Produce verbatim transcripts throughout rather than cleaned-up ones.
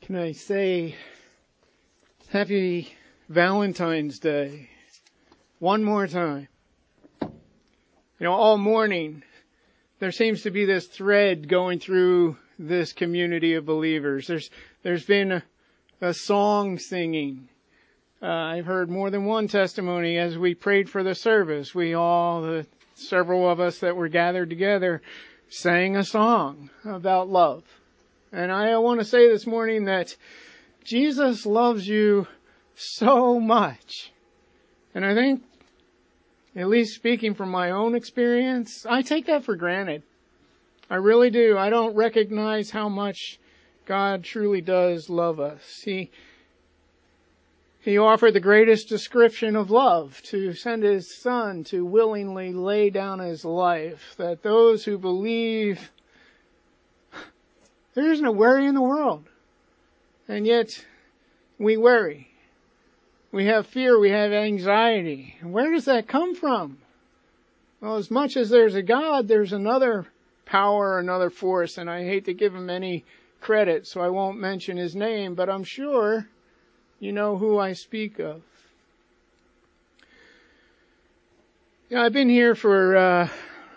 Can I say Happy Valentine's Day one more time? You know, all morning there seems to be this thread going through this community of believers. There's there's been a, a song singing. Uh, I've heard more than one testimony as we prayed for the service. We all, the several of us that were gathered together, sang a song about love. And I want to say this morning that Jesus loves you so much. And I think, at least speaking from my own experience, I take that for granted. I really do. I don't recognize how much God truly does love us. He, He offered the greatest description of love, to send His Son to willingly lay down His life, that those who believe, there isn't a worry in the world. And yet, we worry. We have fear, we have anxiety. Where does that come from? Well, as much as there's a God, there's another power, another force, and I hate to give Him any credit, so I won't mention His name, but I'm sure you know who I speak of. Yeah, I've been here for uh,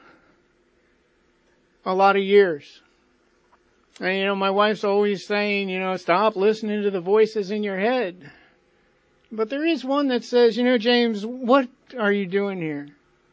a lot of years. And, you know, my wife's always saying, you know, stop listening to the voices in your head. But there is one that says, you know, James, what are you doing here?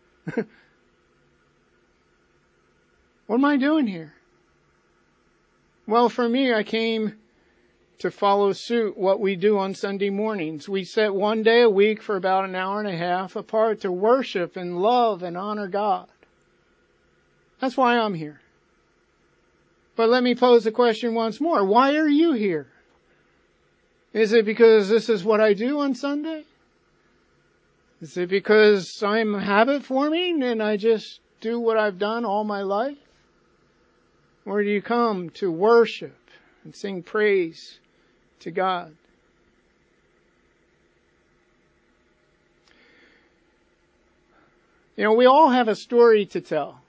What am I doing here? Well, for me, I came to follow suit what we do on Sunday mornings. We set one day a week for about an hour and a half apart to worship and love and honor God. That's why I'm here. But let me pose the question once more. Why are you here? Is it because this is what I do on Sunday? Is it because I'm habit forming and I just do what I've done all my life? Or do you come to worship and sing praise to God? You know, we all have a story to tell.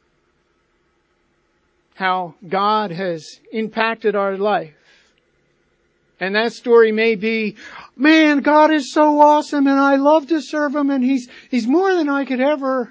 How God has impacted our life. And that story may be, man, God is so awesome and I love to serve Him and He's, He's more than I could ever.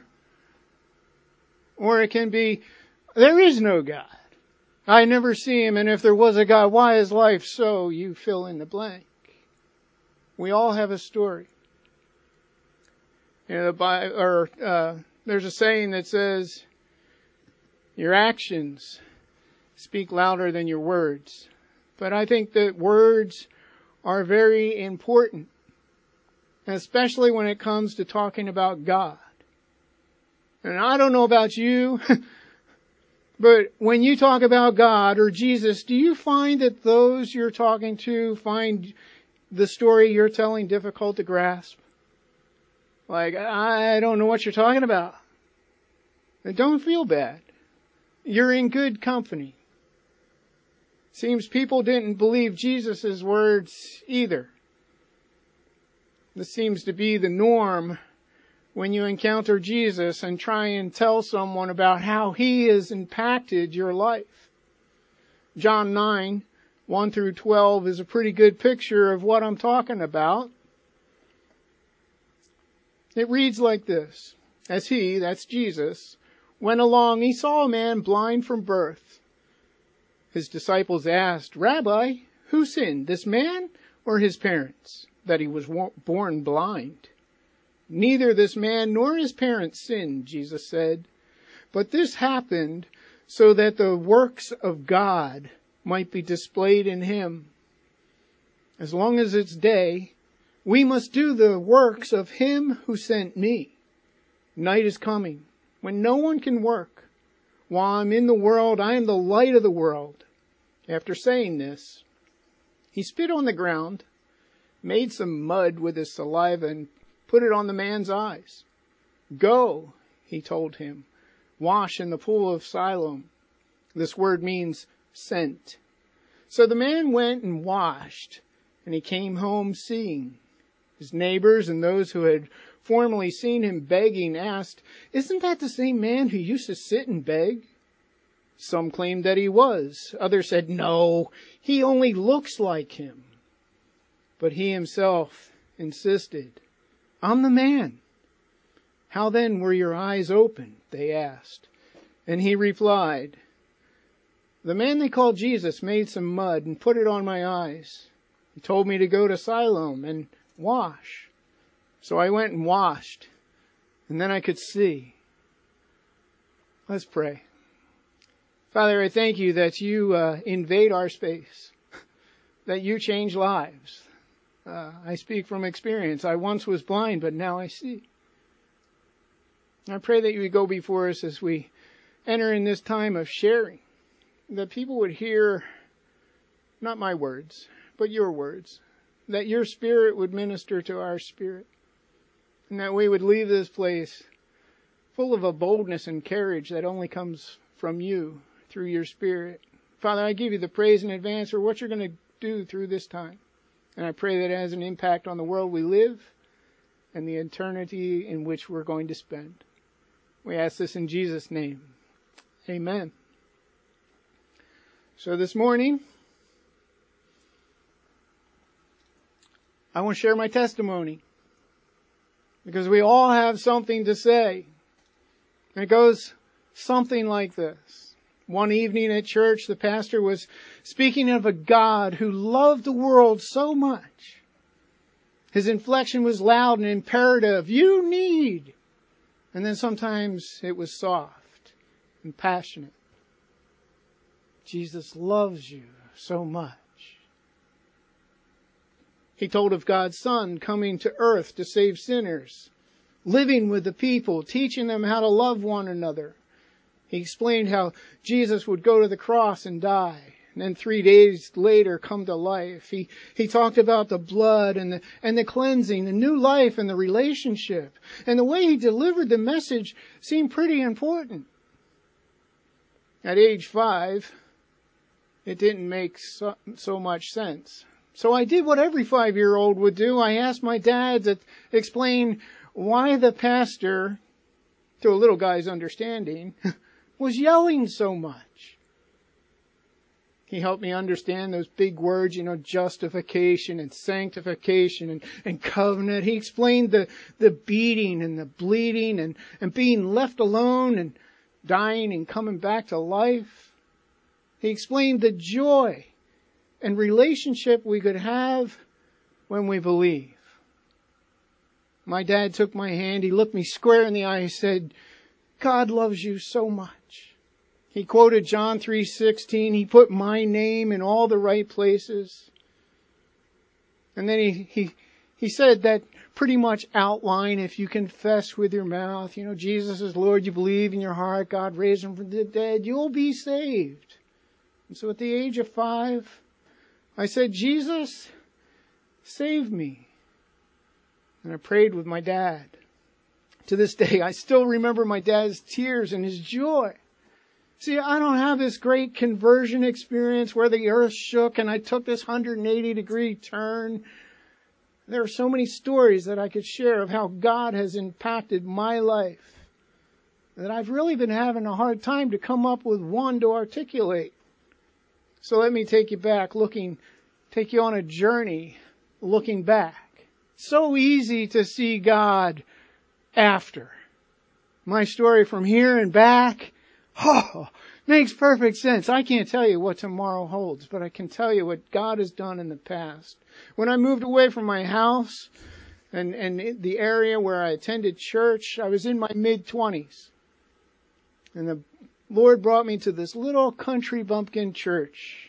Or it can be, there is no God. I never see Him, and if there was a God, why is life so? You fill in the blank. We all have a story. You know, the, or, uh, there's a saying that says, your actions speak louder than your words. But I think that words are very important, especially when it comes to talking about God. And I don't know about you, but when you talk about God or Jesus, do you find that those you're talking to find the story you're telling difficult to grasp? Like, I don't know what you're talking about. Don't feel bad. You're in good company. Seems people didn't believe Jesus' words either. This seems to be the norm when you encounter Jesus and try and tell someone about how He has impacted your life. John nine, one through twelve is a pretty good picture of what I'm talking about. It reads like this. As He, that's Jesus, went along, He saw a man blind from birth. His disciples asked, Rabbi, who sinned, this man or his parents, that he was born blind? Neither this man nor his parents sinned, Jesus said. But this happened so that the works of God might be displayed in him. As long as it's day, we must do the works of Him who sent me. Night is coming, when no one can work. While I'm in the world, I am the light of the world. After saying this, He spit on the ground, made some mud with His saliva, and put it on the man's eyes. Go, He told him, wash in the pool of Siloam. This word means sent. So the man went and washed, and he came home seeing. His neighbors and those who had formerly seen him begging asked, Isn't that the same man who used to sit and beg? Some claimed that he was. Others said, no, he only looks like him. But he himself insisted, I'm the man. How then were your eyes opened? They asked. And he replied, the man they called Jesus made some mud and put it on my eyes. He told me to go to Siloam and wash. So I went and washed, and then I could see. Let's pray. Father, I thank you that you uh, invade our space, that you change lives. Uh, I speak from experience. I once was blind, but now I see. I pray that you would go before us as we enter in this time of sharing, that people would hear not my words, but your words, that your Spirit would minister to our spirit, and that we would leave this place full of a boldness and courage that only comes from you through your Spirit. Father, I give you the praise in advance for what you're going to do through this time. And I pray that it has an impact on the world we live and the eternity in which we're going to spend. We ask this in Jesus' name. Amen. So this morning, I want to share my testimony, because we all have something to say. And it goes something like this. One evening at church, the pastor was speaking of a God who loved the world so much. His inflection was loud and imperative. You need. And then sometimes it was soft and passionate. Jesus loves you so much. He told of God's Son coming to earth to save sinners, living with the people, teaching them how to love one another. He explained how Jesus would go to the cross and die, and then three days later come to life. He he talked about the blood and the and the cleansing, the new life and the relationship. And the way he delivered the message seemed pretty important. At age five, it didn't make so, so much sense. So I did what every five-year-old would do. I asked my dad to explain why the pastor, to a little guy's understanding, was yelling so much. He helped me understand those big words, you know, justification and sanctification and, and covenant. He explained the, the beating and the bleeding and, and being left alone and dying and coming back to life. He explained the joy and relationship we could have when we believe. My dad took my hand. He looked me square in the eye and said, God loves you so much. He quoted John three sixteen. He put my name in all the right places. And then he, he, he said that pretty much outline, if you confess with your mouth, you know, Jesus is Lord, you believe in your heart, God raised him from the dead, you'll be saved. And so at the age of five, I said, Jesus, save me. And I prayed with my dad. To this day, I still remember my dad's tears and his joy. See, I don't have this great conversion experience where the earth shook and I took this one hundred eighty degree turn. There are so many stories that I could share of how God has impacted my life that I've really been having a hard time to come up with one to articulate. So let me take you back, looking, take you on a journey looking back. So easy to see God after. My story from here and back, oh, makes perfect sense. I can't tell you what tomorrow holds, but I can tell you what God has done in the past. When I moved away from my house and, and the area where I attended church, I was in my mid-twenties. And the Lord brought me to this little country bumpkin church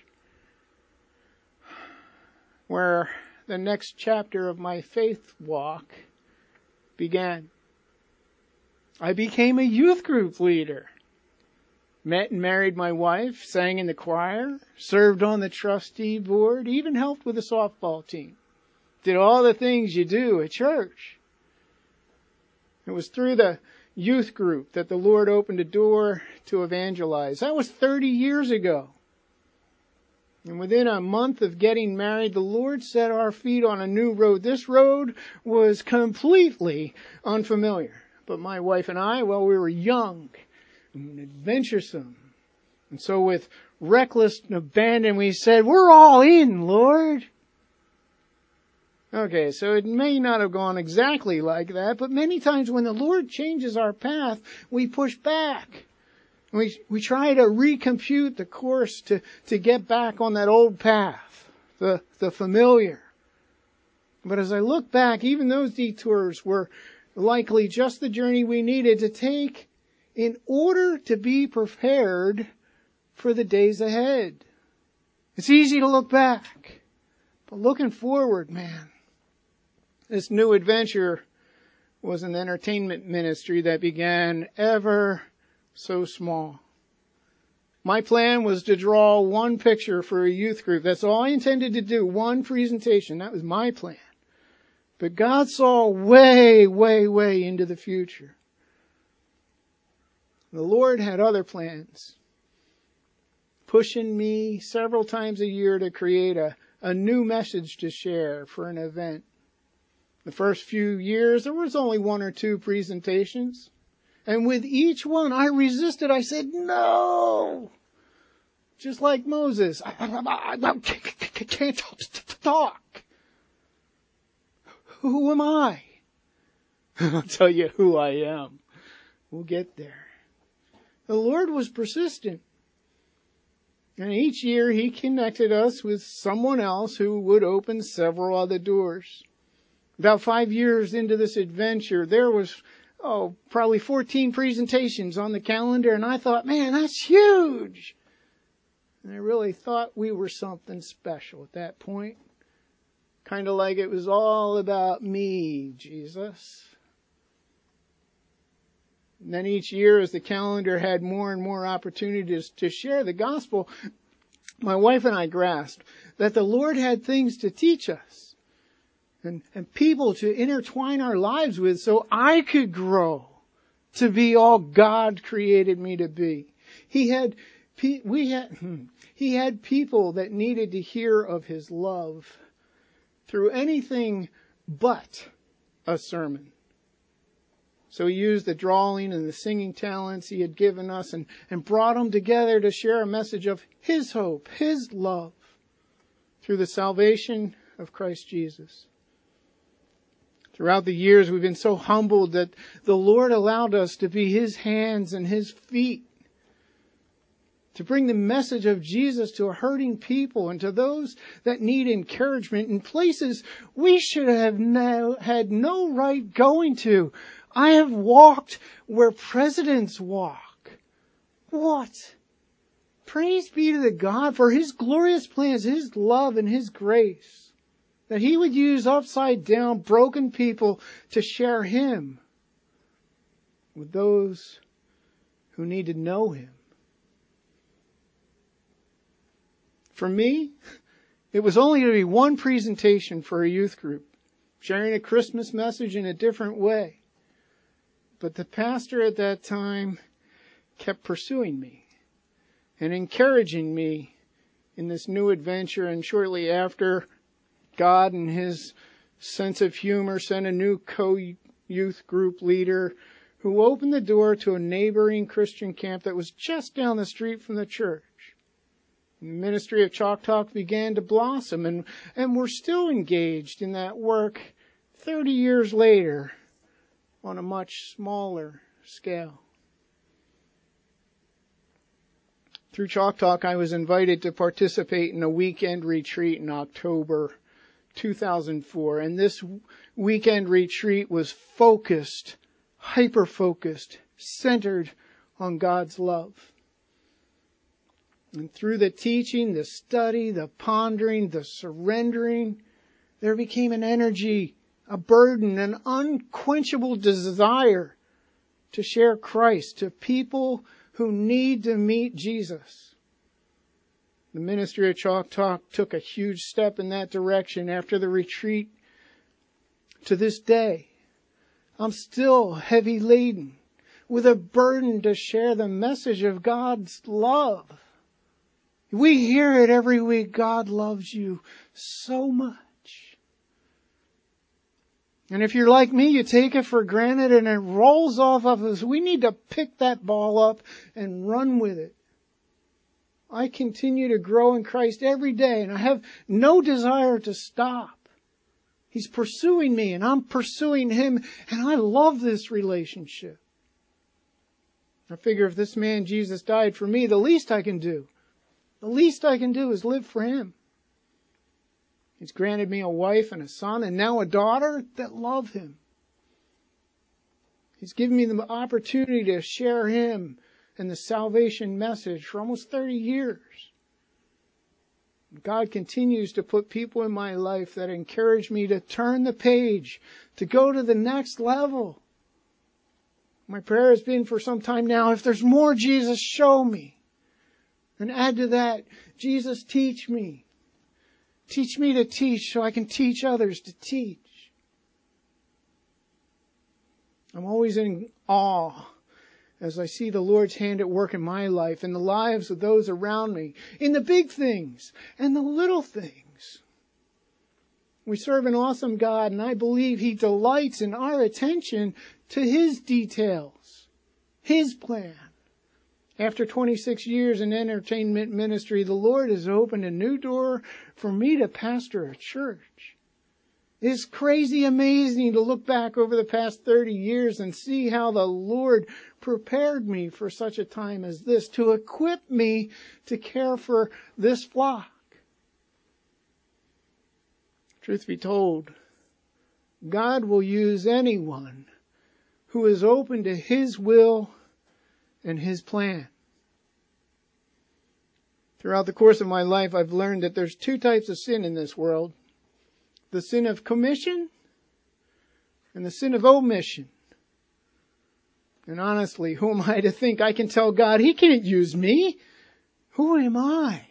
where the next chapter of my faith walk began. I became a youth group leader. Met and married my wife, sang in the choir, served on the trustee board, even helped with the softball team. Did all the things you do at church. It was through the youth group that the Lord opened a door to evangelize. That was thirty years ago. And within a month of getting married, the Lord set our feet on a new road. This road was completely unfamiliar. But my wife and I, well, we were young and adventuresome. And so with reckless abandon, we said, we're all in, Lord. Okay, so it may not have gone exactly like that, but many times when the Lord changes our path, we push back. We, we try to recompute the course to, to get back on that old path, the, the familiar. But as I look back, even those detours were likely just the journey we needed to take in order to be prepared for the days ahead. It's easy to look back, but looking forward, man, this new adventure was an entertainment ministry that began ever so small. My plan was to draw one picture for a youth group. That's all I intended to do, one presentation. That was my plan. But God saw way, way, way into the future. The Lord had other plans, pushing me several times a year to create a, a new message to share for an event. The first few years, there was only one or two presentations. And with each one, I resisted. I said, no. Just like Moses. I, I, I, I can't talk. Who am I? I'll tell you who I am. We'll get there. The Lord was persistent. And each year He connected us with someone else who would open several other doors. About five years into this adventure, there was, oh, probably fourteen presentations on the calendar, and I thought, man, that's huge. And I really thought we were something special at that point. Kind of like it was all about me, Jesus. And then each year, as the calendar had more and more opportunities to share the gospel, my wife and I grasped that the Lord had things to teach us. And, and people to intertwine our lives with so I could grow to be all God created me to be. He had, we had, He had people that needed to hear of His love through anything but a sermon. So He used the drawing and the singing talents He had given us and, and brought them together to share a message of His hope, His love through the salvation of Christ Jesus. Throughout the years, we've been so humbled that the Lord allowed us to be His hands and His feet, to bring the message of Jesus to hurting people and to those that need encouragement in places we should have no, had no right going to. I have walked where presidents walk. What? Praise be to the God for His glorious plans, His love and His grace. That He would use upside down, broken people to share Him with those who need to know Him. For me, it was only to be one presentation for a youth group, sharing a Christmas message in a different way. But the pastor at that time kept pursuing me and encouraging me in this new adventure, and shortly after, God and His sense of humor sent a new co-youth group leader who opened the door to a neighboring Christian camp that was just down the street from the church. The ministry of Chalk Talk began to blossom, and, and we're still engaged in that work thirty years later on a much smaller scale. Through Chalk Talk, I was invited to participate in a weekend retreat in October two thousand four. And this weekend retreat was focused, hyper-focused, centered on God's love. And through the teaching, the study, the pondering, the surrendering, there became an energy, a burden, an unquenchable desire to share Christ to people who need to meet Jesus. The ministry of Chalk Talk took a huge step in that direction after the retreat. To this day, I'm still heavy laden with a burden to share the message of God's love. We hear it every week. God loves you so much. And if you're like me, you take it for granted and it rolls off of us. We need to pick that ball up and run with it. I continue to grow in Christ every day, and I have no desire to stop. He's pursuing me, and I'm pursuing Him, and I love this relationship. I figure if this man Jesus died for me, the least I can do, the least I can do is live for Him. He's granted me a wife and a son, and now a daughter that love Him. He's given me the opportunity to share Him and the salvation message for almost thirty years. God continues to put people in my life that encourage me to turn the page, to go to the next level. My prayer has been for some time now, if there's more, Jesus, show me. And add to that, Jesus, teach me. Teach me to teach so I can teach others to teach. I'm always in awe as I see the Lord's hand at work in my life and the lives of those around me, in the big things and the little things. We serve an awesome God, and I believe He delights in our attention to His details, His plan. After twenty-six years in entertainment ministry, the Lord has opened a new door for me to pastor a church. It's crazy amazing to look back over the past thirty years and see how the Lord prepared me for such a time as this, to equip me to care for this flock. Truth be told, God will use anyone who is open to His will and His plan. Throughout the course of my life, I've learned that there's two types of sin in this world. The sin of commission and the sin of omission. And honestly, who am I to think I can tell God He can't use me? Who am I?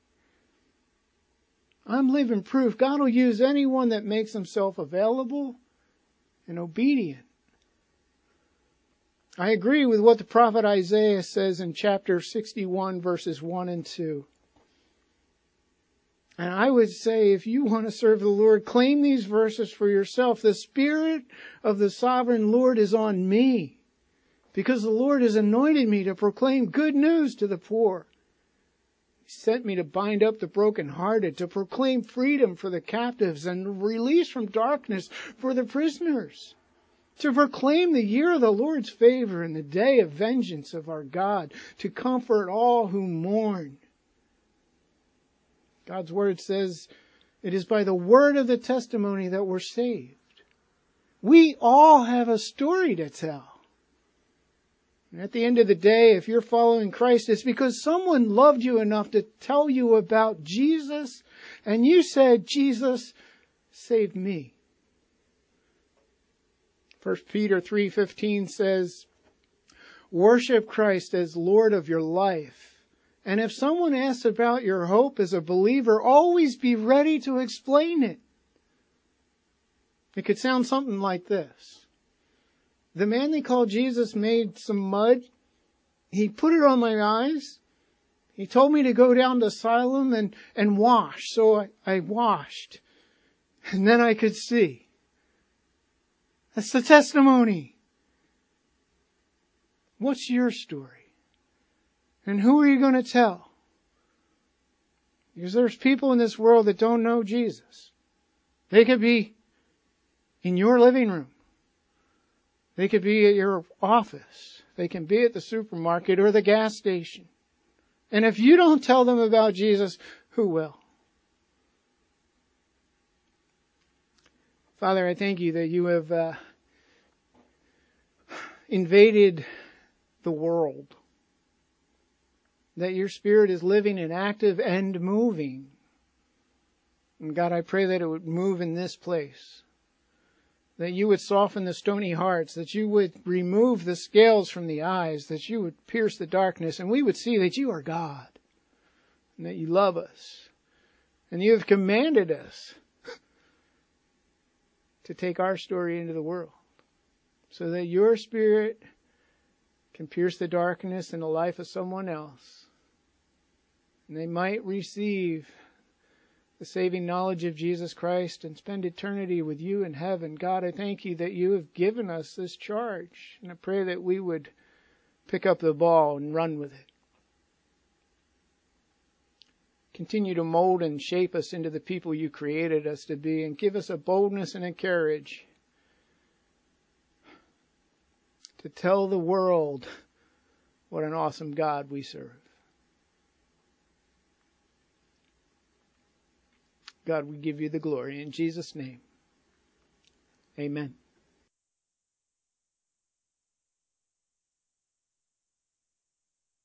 I'm living proof God will use anyone that makes himself available and obedient. I agree with what the prophet Isaiah says in chapter sixty-one, verses one and two. And I would say, if you want to serve the Lord, claim these verses for yourself. The Spirit of the sovereign Lord is on me, because the Lord has anointed me to proclaim good news to the poor. He sent me to bind up the brokenhearted, to proclaim freedom for the captives and release from darkness for the prisoners, to proclaim the year of the Lord's favor and the day of vengeance of our God, to comfort all who mourn. God's word says it is by the word of the testimony that we're saved. We all have a story to tell. And at the end of the day, if you're following Christ, it's because someone loved you enough to tell you about Jesus, and you said, Jesus, save me. First Peter three fifteen says, worship Christ as Lord of your life. And if someone asks about your hope as a believer, always be ready to explain it. It could sound something like this. The man they called Jesus made some mud. He put it on my eyes. He told me to go down to Siloam and, and wash. So I, I washed. And then I could see. That's the testimony. What's your story? And who are you going to tell? Because there's people in this world that don't know Jesus. They could be in your living room. They could be at your office. They can be at the supermarket or the gas station. And if you don't tell them about Jesus, who will? Father, I thank you that you have uh, invaded the world. That your Spirit is living and active and moving. And God, I pray that it would move in this place. That you would soften the stony hearts. That you would remove the scales from the eyes. That you would pierce the darkness. And we would see that you are God. And that you love us. And you have commanded us to take our story into the world. So that your Spirit can pierce the darkness in the life of someone else. And they might receive the saving knowledge of Jesus Christ and spend eternity with you in heaven. God, I thank you that you have given us this charge. And I pray that we would pick up the ball and run with it. Continue to mold and shape us into the people you created us to be, and give us a boldness and a courage to tell the world what an awesome God we serve. God, we give you the glory in Jesus' name. Amen.